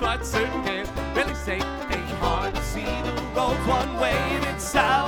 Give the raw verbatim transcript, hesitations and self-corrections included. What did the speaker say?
much certain can really say. Ain't hard to see the road's one way and it's south.